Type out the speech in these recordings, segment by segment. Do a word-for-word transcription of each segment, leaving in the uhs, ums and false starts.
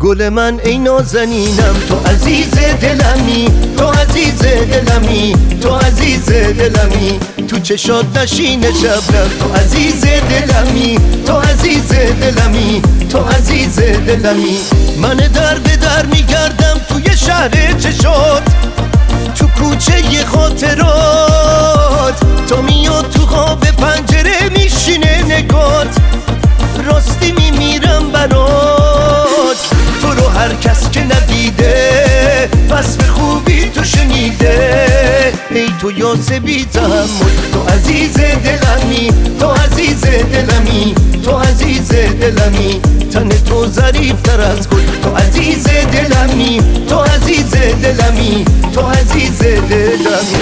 گل من ای نازنینم، تو عزیز دلمی، تو عزیز دلمی، تو عزیز دلمی، تو چشات نشین شبنم، تو عزیز دلمی، تو عزیز دلمی، تو عزیز دلمی. من در به در میگردم توی شهر چشات، تو کوچه خاطرات، تو میاد تو خواب پنجره میشینه نگات، راستی میمیرم برات، تو رو هر کس که ندیده پس به خوبی تو شنیده. ای تو یاس بی تحمل، تو عزیز دلمی، تو عزیز دلمی، تو عزیز دلمی، تن تو ظریف تر از گل، تو عزیز دلمی، تو عزیز دلمی، تو عزیز دلمی.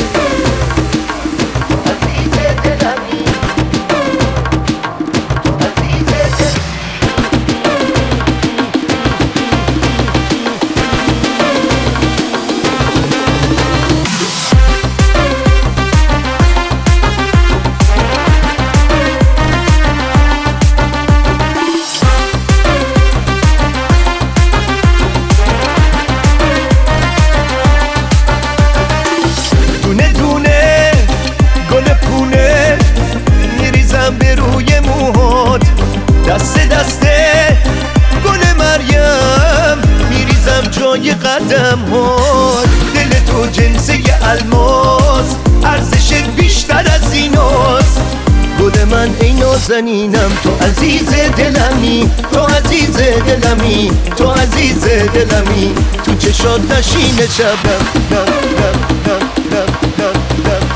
دست دسته گل مریم میریزم جای قدم ها، دل تو جنسه الماس، ارزشت بیشتر از ایناست. گل من ای نازنینم، تو عزیز دلمی، تو عزیز دلمی، تو عزیز دلمی، تو چشات نشین شبنم، نم نم نم نم نم نم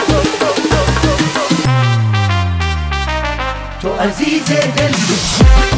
تو عزیز دل.